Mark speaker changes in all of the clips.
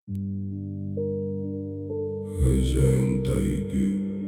Speaker 1: Хозяин тайги.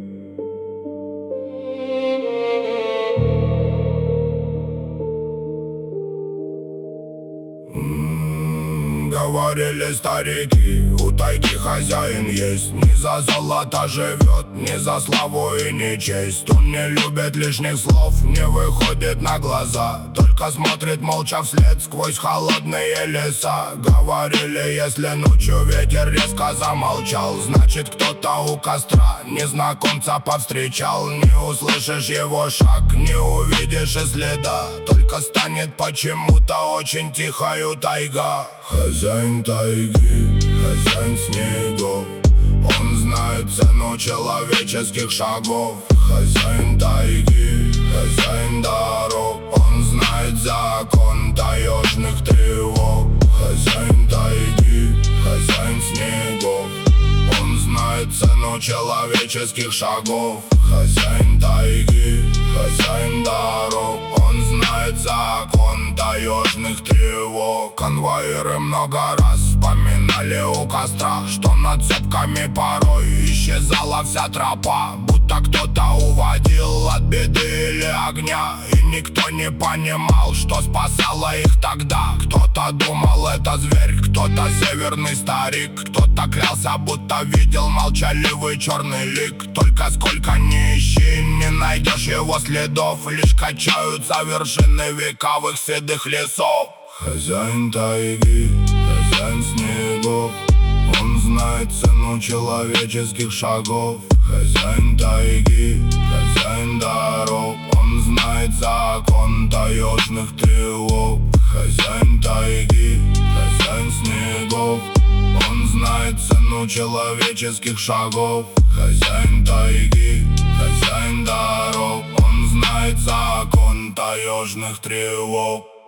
Speaker 1: Говорили старики, у тайги хозяин есть. Не за золото живет, не за славу и не честь. Он не любит лишних слов, не выходит на глаза, только смотрит молча вслед сквозь холодные леса. Говорили, если ночью ветер резко замолчал, значит кто-то у костра незнакомца повстречал. Не услышишь его шаг, не увидишь и следа, только станет почему-то очень тихою тайга. Хозяин тайги, хозяин снегов, он знает цену человеческих шагов. Хозяин тайги, хозяин дорог, он знает закон таежных тревог. Хозяин тайги, хозяин снегов, он знает цену человеческих шагов. Хозяин тайги, хозяин дорог, он знает закон таежных тревог. Конвоиры много раз вспоминали у костра, что над цепками порой исчезала вся тропа, будто кто-то уводил от беды или огня. И никто не понимал, что спасало их тогда. Кто-то думал, это зверь, кто-то северный старик, кто-то клялся, будто видел молчаливый черный лик. Только сколько ни ищи, не найдешь его следов, лишь качаются вершины вековых седых лесов. Хозяин тайги, хозяин снегов, он знает цену человеческих шагов. Хозяин тайги, хозяин дорог, он знает закон таежных тревог. Хозяин тайги, хозяин снегов, он знает цену человеческих шагов. Хозяин тайги, хозяин дорог, он знает закон таежных тревог.